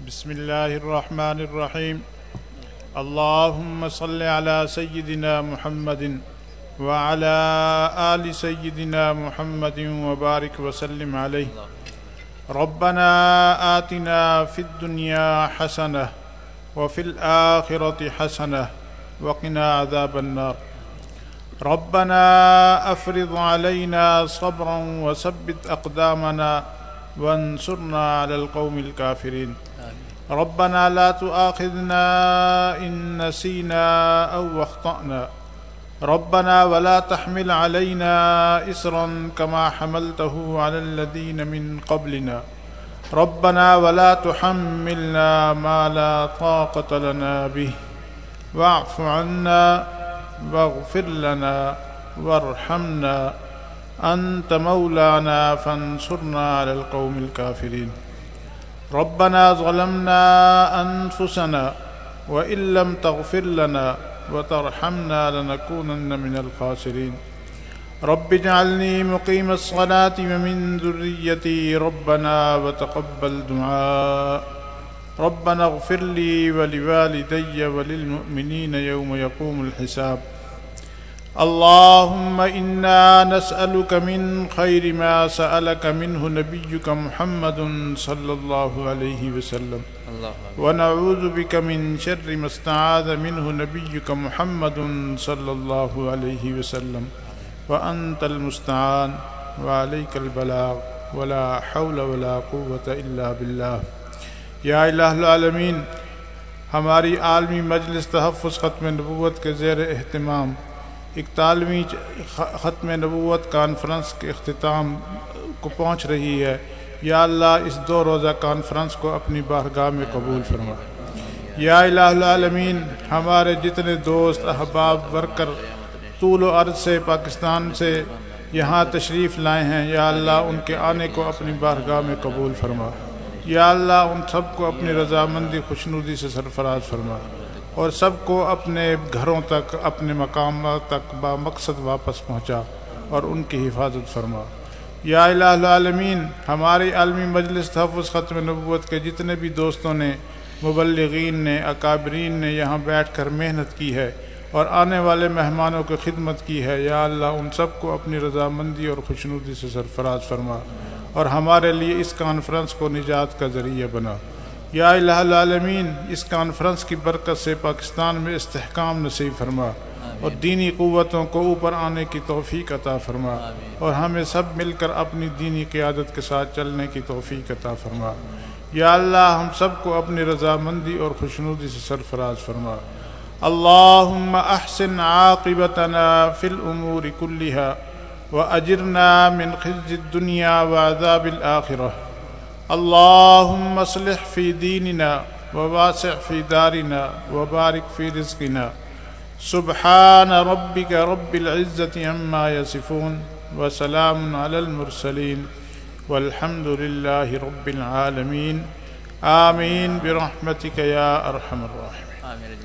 بسم الله الرحمن الرحيم. اللهم صل على سيدنا محمد وعلى آل سيدنا محمد وبارك وسلم عليه. ربنا آتنا في الدنيا حسنة وفي الآخرة حسنة وقنا عذاب النار. ربنا أفرض علينا صبرا وثبت أقدامنا وانصرنا على القوم الكافرين. ربنا لا تؤاخذنا إن نسينا أو أخطأنا. ربنا ولا تحمل علينا إصرا كما حملته على الذين من قبلنا. ربنا ولا تحملنا ما لا طاقة لنا به. واعف عنا واغفر لنا وارحمنا أنت مولانا فانصرنا على القوم الكافرين. ربنا ظلمنا أنفسنا وإن لم تغفر لنا وترحمنا لنكونن من الخاسرين. رب اجعلني مقيم الصلاة ومن ذريتي ربنا وتقبل دعاء. ربنا اغفر لي ولوالدي وللمؤمنين يوم يقوم الحساب. اللهم إنا نسألك من خير ما سألك منه نبيك محمد صلى الله عليه وسلم، ونعوذ بك من شر ما استعاذ منه نبيك محمد صلى الله عليه وسلم، وأنت المستعان وعليك البلاغ ولا حول ولا قوة إلا بالله. یا الہ العالمین، ہماری عالمی مجلس تحفظ ختم نبوت کے زیر اہتمام 41ویں ختم نبوت کانفرنس کے اختتام کو پہنچ رہی ہے. یا اللہ، اس 2 روزہ کانفرنس کو اپنی بارگاہ میں قبول فرما. یا الہ العالمین، ہمارے جتنے دوست احباب ورکر طول و عرض سے پاکستان سے یہاں تشریف لائے ہیں، یا اللہ ان کے آنے کو اپنی بارگاہ میں قبول فرما. یا اللہ ان سب کو اپنی رضامندی خوشنودی سے سرفراز فرما اور سب کو اپنے گھروں تک، اپنے مقامات تک با مقصد واپس پہنچا اور ان کی حفاظت فرما. یا الہ العالمین، ہماری عالمی مجلس تحفظ ختم نبوت کے جتنے بھی دوستوں نے، مبلغین نے، اکابرین نے یہاں بیٹھ کر محنت کی ہے اور آنے والے مہمانوں کی خدمت کی ہے، یا اللہ ان سب کو اپنی رضامندی اور خوشنودی سے سرفراز فرما اور ہمارے لیے اس کانفرنس کو نجات کا ذریعہ بنا. یا الہ العالمین، اس کانفرنس کی برکت سے پاکستان میں استحکام نصیب فرما اور دینی قوتوں کو اوپر آنے کی توفیق عطا فرما اور ہمیں سب مل کر اپنی دینی قیادت کے ساتھ چلنے کی توفیق عطا فرما. یا اللہ ہم سب کو اپنی رضامندی اور خوشنودی سے سرفراز فرما. اللہم احسن عاقبتنا فی الامور کلہا وأجرنا من خزي الدنيا وعذاب الآخرة. اللهم اصلح في ديننا وواسع في دارنا وبارك في رزقنا. سبحان ربك رب العزة عما يصفون وسلام على المرسلين والحمد لله رب العالمين. آمين برحمتك يا أرحم الراحمين.